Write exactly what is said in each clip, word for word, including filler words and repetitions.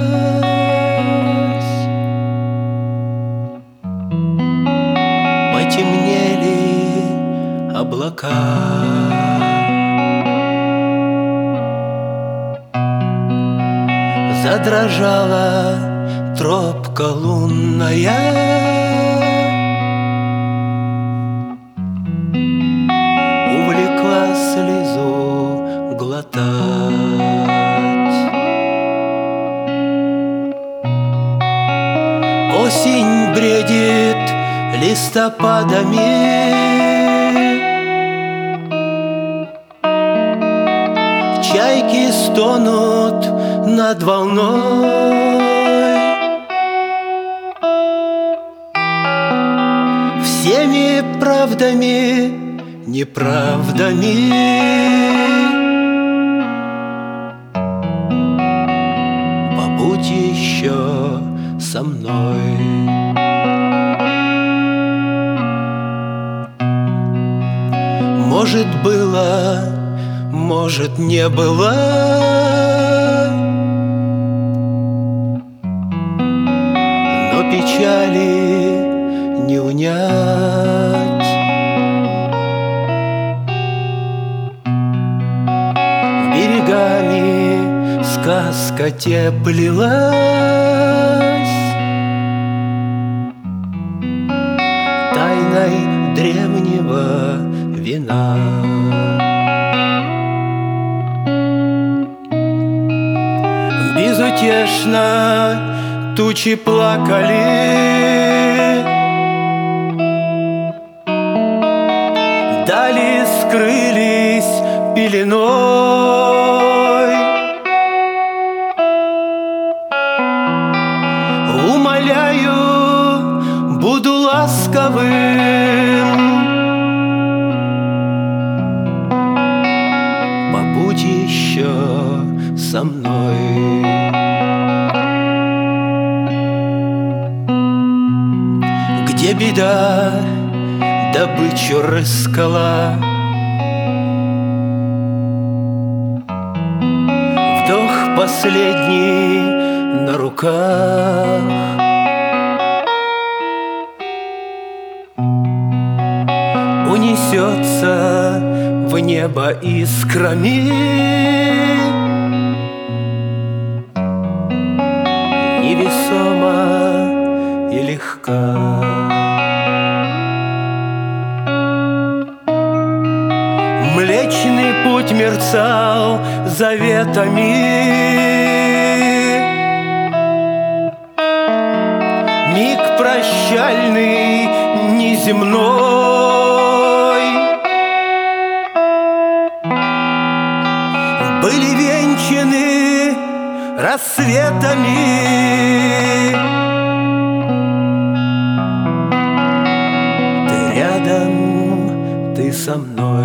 Потемнели облака, задрожала тропка лунная, увлекла слезу глотать. Осень бредит листопадами, чайки стонут над волной. Всеми правдами, неправдами побудь еще со мной. Может, было, может, не было, но печали не унять. Берегами сказка теплилась, тайной древнего вина. Безутешно тучи плакали, дали скрылись пеленой. Умоляю, буду ласковым, побудь еще со мной. Где беда добычу рыскала, вдох последний на руках, унесется в небо искрами, невесомо и легка. Млечный путь мерцал заветами, миг прощальный неземной. Были венчаны рассветами, ты рядом, ты со мной.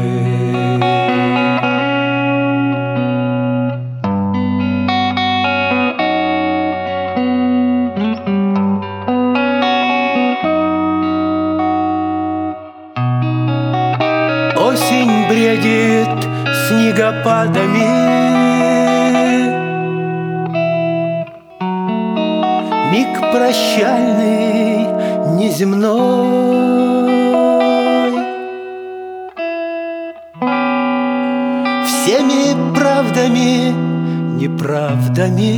Осень бредит снегопадами, миг прощальный неземной. Всеми правдами, неправдами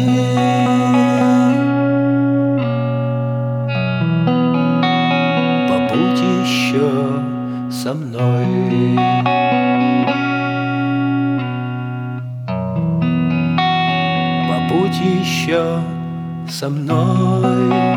побудь еще со мной. Побудь еще со мной.